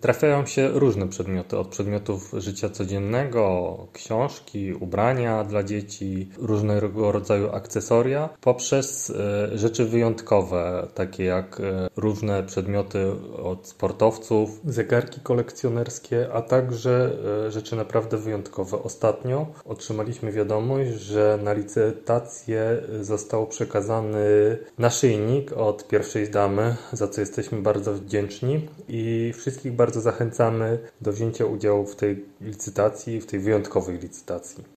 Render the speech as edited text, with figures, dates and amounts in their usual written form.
Trafiają się różne przedmioty, od przedmiotów życia codziennego, książki, ubrania dla dzieci, różnego rodzaju akcesoria, poprzez rzeczy wyjątkowe, takie jak różne przedmioty od sportowców, zegarki kolekcjonerskie, a także rzeczy naprawdę wyjątkowe. Ostatnio otrzymaliśmy wiadomość, że na licytację został przekazany naszyjnik od pierwszej damy, za co jesteśmy bardzo wdzięczni i wszystkich bardzo zachęcamy do wzięcia udziału w tej licytacji, w tej wyjątkowej licytacji.